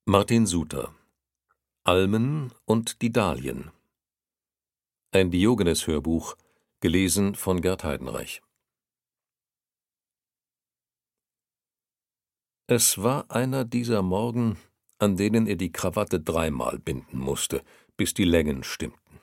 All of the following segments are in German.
Martin Suter: Almen und die Dahlien. Ein Diogenes-Hörbuch, gelesen von Gerd Heidenreich. Es war einer dieser Morgen, an denen er die Krawatte dreimal binden musste, bis die Längen stimmten.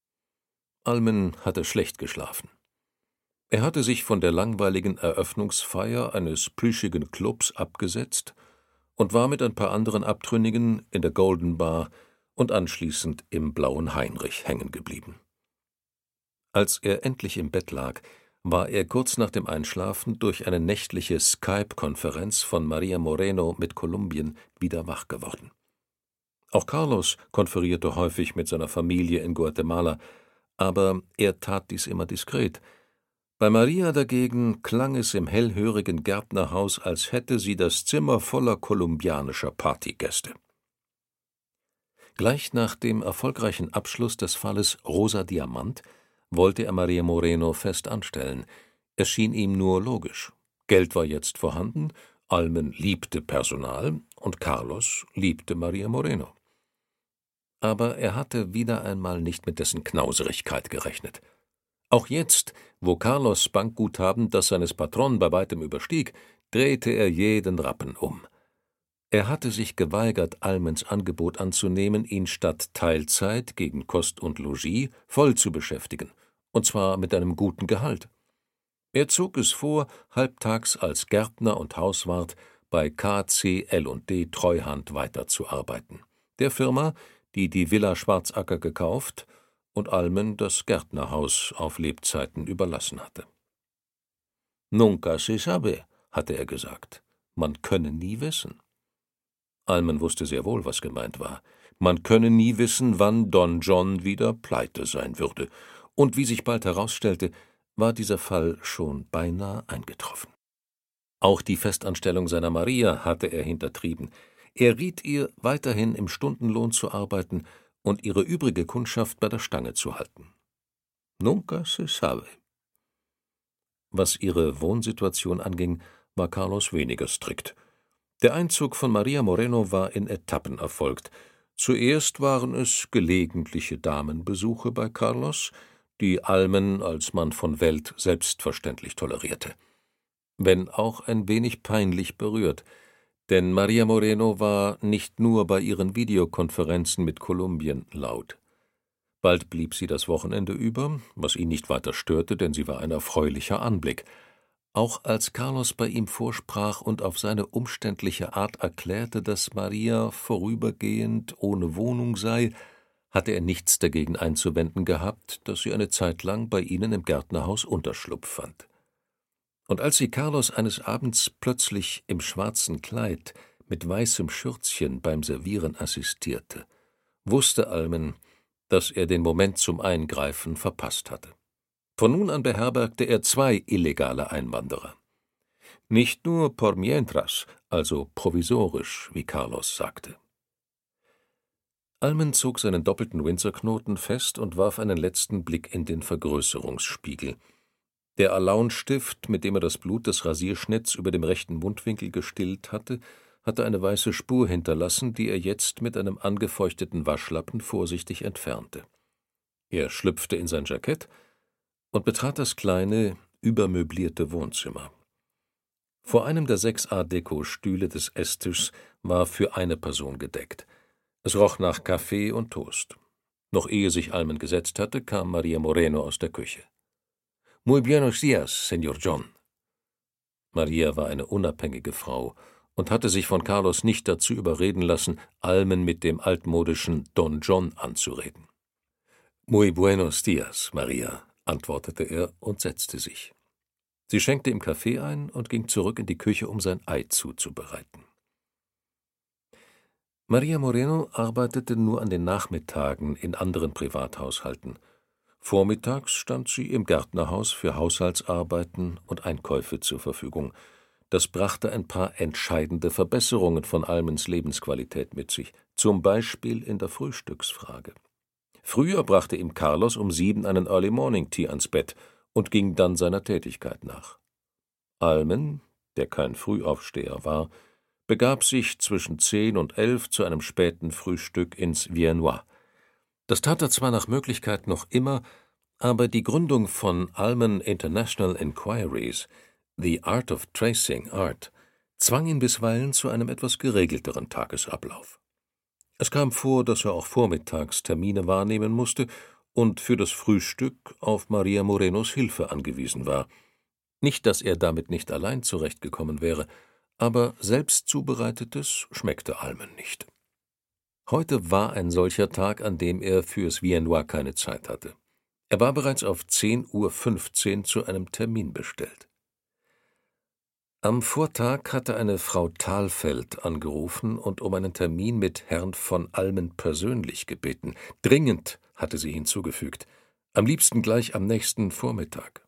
Almen hatte schlecht geschlafen. Er hatte sich von der langweiligen Eröffnungsfeier eines plüschigen Clubs abgesetzt und war mit ein paar anderen Abtrünnigen in der Golden Bar und anschließend im Blauen Heinrich hängen geblieben. Als er endlich im Bett lag, war er kurz nach dem Einschlafen durch eine nächtliche Skype-Konferenz von Maria Moreno mit Kolumbien wieder wach geworden. Auch Carlos konferierte häufig mit seiner Familie in Guatemala, aber er tat dies immer diskret. Bei Maria dagegen klang es im hellhörigen Gärtnerhaus, als hätte sie das Zimmer voller kolumbianischer Partygäste. Gleich nach dem erfolgreichen Abschluss des Falles Rosa Diamant wollte er Maria Moreno fest anstellen. Es schien ihm nur logisch. Geld war jetzt vorhanden, Almen liebte Personal und Carlos liebte Maria Moreno. Aber er hatte wieder einmal nicht mit dessen Knauserigkeit gerechnet. Auch jetzt, wo Carlos' Bankguthaben das seines Patron bei weitem überstieg, drehte er jeden Rappen um. Er hatte sich geweigert, Almens Angebot anzunehmen, ihn statt Teilzeit gegen Kost und Logis voll zu beschäftigen, und zwar mit einem guten Gehalt. Er zog es vor, halbtags als Gärtner und Hauswart bei KCL&D Treuhand weiterzuarbeiten, der Firma, die die Villa Schwarzacker gekauft und Almen das Gärtnerhaus auf Lebzeiten überlassen hatte. »Nunca se sabe«, hatte er gesagt, »man könne nie wissen.« Almen wusste sehr wohl, was gemeint war. Man könne nie wissen, wann Don John wieder pleite sein würde. Und wie sich bald herausstellte, war dieser Fall schon beinahe eingetroffen. Auch die Festanstellung seiner Maria hatte er hintertrieben. Er riet ihr, weiterhin im Stundenlohn zu arbeiten und ihre übrige Kundschaft bei der Stange zu halten. Nunca se sabe. Was ihre Wohnsituation anging, war Carlos weniger strikt. Der Einzug von Maria Moreno war in Etappen erfolgt. Zuerst waren es gelegentliche Damenbesuche bei Carlos, die Almen als Mann von Welt selbstverständlich tolerierte. Wenn auch ein wenig peinlich berührt, denn Maria Moreno war nicht nur bei ihren Videokonferenzen mit Kolumbien laut. Bald blieb sie das Wochenende über, was ihn nicht weiter störte, denn sie war ein erfreulicher Anblick. Auch als Carlos bei ihm vorsprach und auf seine umständliche Art erklärte, dass Maria vorübergehend ohne Wohnung sei, hatte er nichts dagegen einzuwenden gehabt, dass sie eine Zeit lang bei ihnen im Gärtnerhaus Unterschlupf fand. Und als sie Carlos eines Abends plötzlich im schwarzen Kleid mit weißem Schürzchen beim Servieren assistierte, wusste Almen, dass er den Moment zum Eingreifen verpasst hatte. Von nun an beherbergte er 2 illegale Einwanderer. Nicht nur por mientras, also provisorisch, wie Carlos sagte. Almen zog seinen doppelten Windsor-Knoten fest und warf einen letzten Blick in den Vergrößerungsspiegel. Der Alaunstift, mit dem er das Blut des Rasierschnitts über dem rechten Mundwinkel gestillt hatte eine weiße Spur hinterlassen, die er jetzt mit einem angefeuchteten Waschlappen vorsichtig entfernte. Er schlüpfte in sein Jackett und betrat das kleine, übermöblierte Wohnzimmer. Vor einem der 6 Art-Deco-Stühle des Esstischs war für eine Person gedeckt. Es roch nach Kaffee und Toast. Noch ehe sich Almen gesetzt hatte, kam Maria Moreno aus der Küche. »Muy buenos días, Señor John.« Maria war eine unabhängige Frau und hatte sich von Carlos nicht dazu überreden lassen, Almen mit dem altmodischen Don John anzureden. »Muy buenos días, Maria«, antwortete er und setzte sich. Sie schenkte ihm Kaffee ein und ging zurück in die Küche, um sein Ei zuzubereiten. Maria Moreno arbeitete nur an den Nachmittagen in anderen Privathaushalten. Vormittags stand sie im Gärtnerhaus für Haushaltsarbeiten und Einkäufe zur Verfügung. Das brachte ein paar entscheidende Verbesserungen von Almens Lebensqualität mit sich, zum Beispiel in der Frühstücksfrage. Früher brachte ihm Carlos um 7 einen Early Morning Tea ans Bett und ging dann seiner Tätigkeit nach. Almen, der kein Frühaufsteher war, begab sich zwischen 10 und 11 zu einem späten Frühstück ins Viennois. Das tat er zwar nach Möglichkeit noch immer, aber die Gründung von Allman International Inquiries, The Art of Tracing Art, zwang ihn bisweilen zu einem etwas geregelteren Tagesablauf. Es kam vor, dass er auch vormittags Termine wahrnehmen musste und für das Frühstück auf Maria Morenos Hilfe angewiesen war. Nicht, dass er damit nicht allein zurechtgekommen wäre, aber selbst zubereitetes schmeckte Allman nicht. Heute war ein solcher Tag, an dem er fürs Viennois keine Zeit hatte. Er war bereits auf 10:15 Uhr zu einem Termin bestellt. Am Vortag hatte eine Frau Thalfeld angerufen und um einen Termin mit Herrn von Allmen persönlich gebeten. Dringend, hatte sie hinzugefügt, am liebsten gleich am nächsten Vormittag.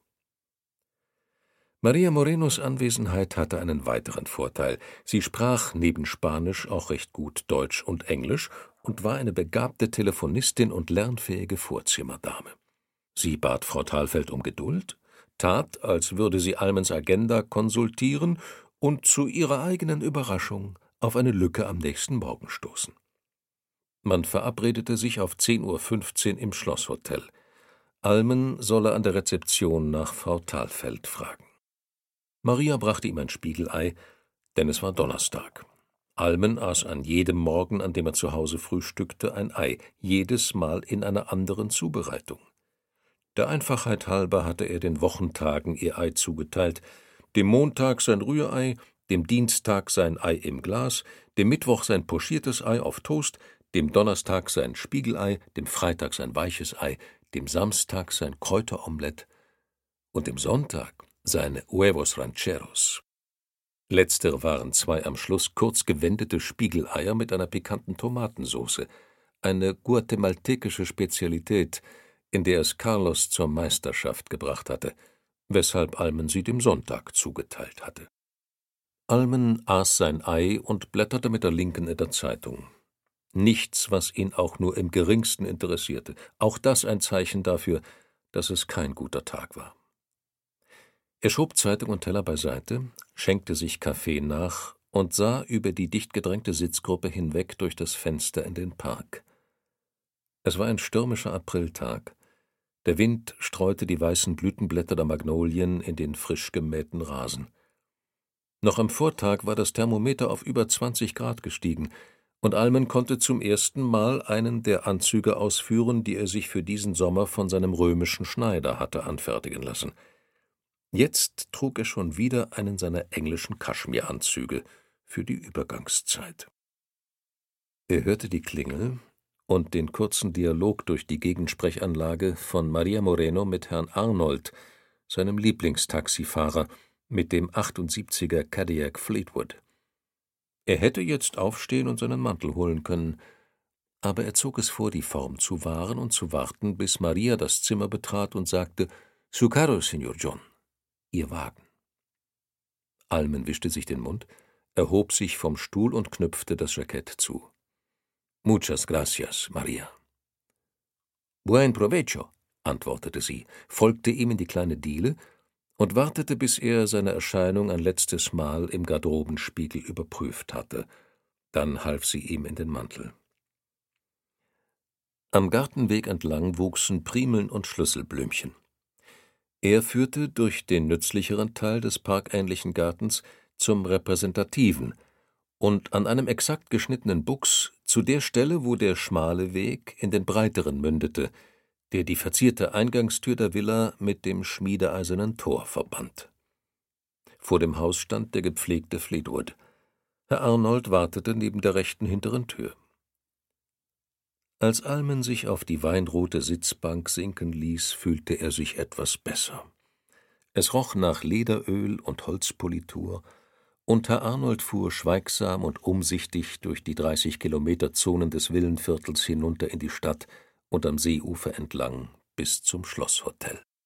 Maria Morenos Anwesenheit hatte einen weiteren Vorteil. Sie sprach neben Spanisch auch recht gut Deutsch und Englisch und war eine begabte Telefonistin und lernfähige Vorzimmerdame. Sie bat Frau Thalfeld um Geduld, tat, als würde sie Allmens Agenda konsultieren und zu ihrer eigenen Überraschung auf eine Lücke am nächsten Morgen stoßen. Man verabredete sich auf 10:15 Uhr im Schlosshotel. Allmen solle an der Rezeption nach Frau Thalfeld fragen. Maria brachte ihm ein Spiegelei, denn es war Donnerstag. Allmen aß an jedem Morgen, an dem er zu Hause frühstückte, ein Ei, jedes Mal in einer anderen Zubereitung. Der Einfachheit halber hatte er den Wochentagen ihr Ei zugeteilt, dem Montag sein Rührei, dem Dienstag sein Ei im Glas, dem Mittwoch sein pochiertes Ei auf Toast, dem Donnerstag sein Spiegelei, dem Freitag sein weiches Ei, dem Samstag sein Kräuteromelett und dem Sonntag seine Huevos Rancheros. Letztere waren 2 am Schluss kurz gewendete Spiegeleier mit einer pikanten Tomatensauce, eine guatemaltekische Spezialität, in der es Carlos zur Meisterschaft gebracht hatte, weshalb Allmen sie dem Sonntag zugeteilt hatte. Allmen aß sein Ei und blätterte mit der Linken in der Zeitung. Nichts, was ihn auch nur im geringsten interessierte, auch das ein Zeichen dafür, dass es kein guter Tag war. Er schob Zeitung und Teller beiseite, schenkte sich Kaffee nach und sah über die dicht gedrängte Sitzgruppe hinweg durch das Fenster in den Park. Es war ein stürmischer Apriltag. Der Wind streute die weißen Blütenblätter der Magnolien in den frisch gemähten Rasen. Noch am Vortag war das Thermometer auf über 20 Grad gestiegen, und Allmen konnte zum ersten Mal einen der Anzüge ausführen, die er sich für diesen Sommer von seinem römischen Schneider hatte anfertigen lassen. Jetzt trug er schon wieder einen seiner englischen Kaschmiranzüge für die Übergangszeit. Er hörte die Klingel und den kurzen Dialog durch die Gegensprechanlage von Maria Moreno mit Herrn Arnold, seinem Lieblingstaxifahrer, mit dem 78er Cadillac Fleetwood. Er hätte jetzt aufstehen und seinen Mantel holen können, aber er zog es vor, die Form zu wahren und zu warten, bis Maria das Zimmer betrat und sagte: »Su carro, Signor John«, Ihr Wagen. Allmen wischte sich den Mund, erhob sich vom Stuhl und knüpfte das Jackett zu. »Muchas gracias, Maria.« »Buen provecho«, antwortete sie, folgte ihm in die kleine Diele und wartete, bis er seine Erscheinung ein letztes Mal im Garderobenspiegel überprüft hatte. Dann half sie ihm in den Mantel. Am Gartenweg entlang wuchsen Primeln und Schlüsselblümchen. Er führte durch den nützlicheren Teil des parkähnlichen Gartens zum repräsentativen und an einem exakt geschnittenen Buchs zu der Stelle, wo der schmale Weg in den breiteren mündete, der die verzierte Eingangstür der Villa mit dem schmiedeeisernen Tor verband. Vor dem Haus stand der gepflegte Fleetwood. Herr Arnold wartete neben der rechten hinteren Tür. Als Allmen sich auf die weinrote Sitzbank sinken ließ, fühlte er sich etwas besser. Es roch nach Lederöl und Holzpolitur, und Herr Arnold fuhr schweigsam und umsichtig durch die 30-Kilometer-Zonen des Villenviertels hinunter in die Stadt und am Seeufer entlang bis zum Schlosshotel.